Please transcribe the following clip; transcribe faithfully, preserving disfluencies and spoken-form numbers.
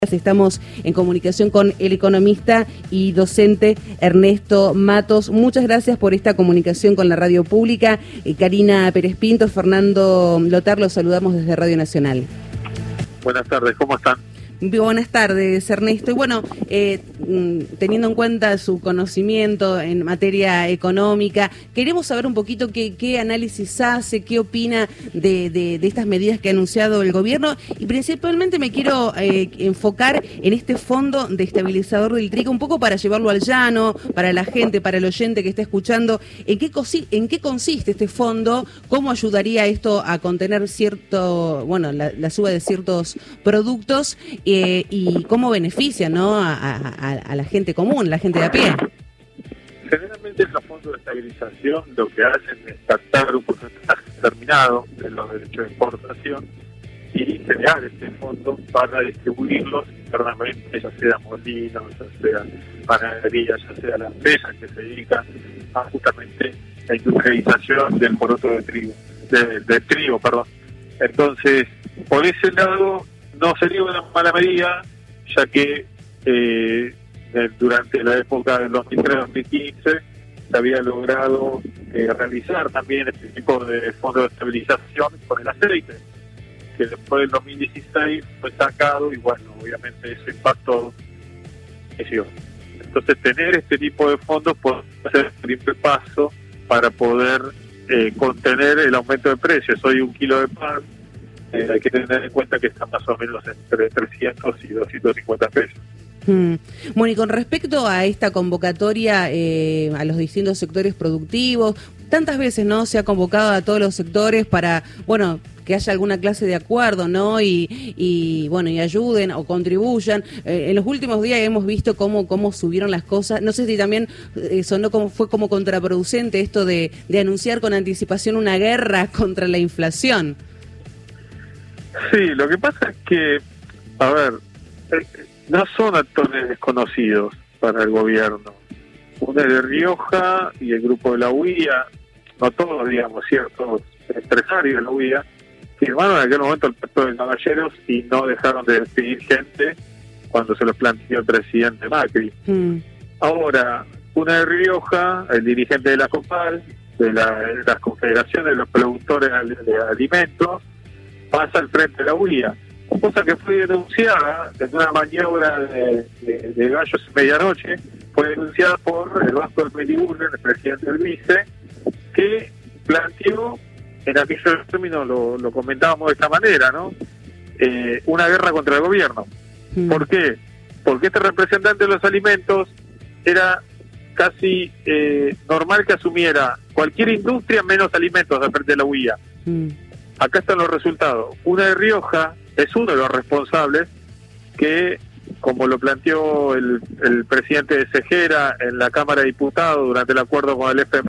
Estamos en comunicación con el economista y docente Ernesto Matos. Muchas gracias por esta comunicación con la radio pública. Eh, Karina Pérez Pinto, Fernando Lotar, los saludamos desde Radio Nacional. Buenas tardes, ¿cómo están? Buenas tardes, Ernesto. Y bueno, eh, teniendo en cuenta su conocimiento en materia económica, queremos saber un poquito qué, qué análisis hace, qué opina de, de, de estas medidas que ha anunciado el gobierno, y principalmente me quiero eh, enfocar en este fondo de estabilizador del trigo, un poco para llevarlo al llano, para la gente, para el oyente que está escuchando. ¿En qué, en qué consiste este fondo? ¿Cómo ayudaría esto a contener cierto, bueno, la, la suba de ciertos productos? Eh, y cómo beneficia, ¿no?, a, a, a la gente común, la gente de a pie. Generalmente los fondos de estabilización lo que hacen es captar un porcentaje determinado de los derechos de exportación y crear este fondo para distribuirlos internamente, ya sea molinos, ya sea panadería, ya sea la empresa que se dedica a justamente la industrialización del poroto de trigo, de, de trigo, perdón. Entonces, por ese lado, no sería una mala medida, ya que eh, durante la época del dos mil tres dos mil quince se había logrado eh, realizar también este tipo de fondo de estabilización con el aceite, que después del dos mil dieciséis fue sacado y bueno, obviamente eso impactó. Entonces tener este tipo de fondos puede ser el primer paso para poder eh, contener el aumento de precios. Hoy un kilo de pan, Eh, hay que tener en cuenta que está más o menos entre trescientos y doscientos cincuenta pesos. Hmm. Bueno, y con respecto a esta convocatoria eh, a los distintos sectores productivos, tantas veces, ¿no?, se ha convocado a todos los sectores para, bueno, que haya alguna clase de acuerdo, ¿no?, y, y bueno, y ayuden o contribuyan. Eh, en los últimos días hemos visto cómo, cómo subieron las cosas. No sé si también eh, sonó como, fue como contraproducente esto de, de anunciar con anticipación una guerra contra la inflación. Sí, lo que pasa es que, a ver, no son actores desconocidos para el gobierno. Uno es de Rioja y el grupo de la U I A, no todos, digamos, ciertos empresarios de la U I A, firmaron en aquel momento el pacto de caballeros y no dejaron de despedir gente cuando se los planteó el presidente Macri. Mm. Ahora, una de Rioja, el dirigente de la COPAL, de, la, de las confederaciones de los productores de alimentos, pasa al frente de la U I A, cosa que fue denunciada en una maniobra de, de, de gallos en medianoche, fue denunciada por el Vasco del Meliburger, el presidente del vice, que planteó, en aquellos términos lo, lo comentábamos de esta manera, ¿no?, eh, una guerra contra el gobierno. Mm. ¿Por qué? Porque este representante de los alimentos era casi eh, normal que asumiera cualquier industria menos alimentos de frente de la U I A. Mm. Acá están los resultados. Una de Rioja es uno de los responsables que, como lo planteó el, el presidente de Cejera en la Cámara de Diputados durante el acuerdo con el F M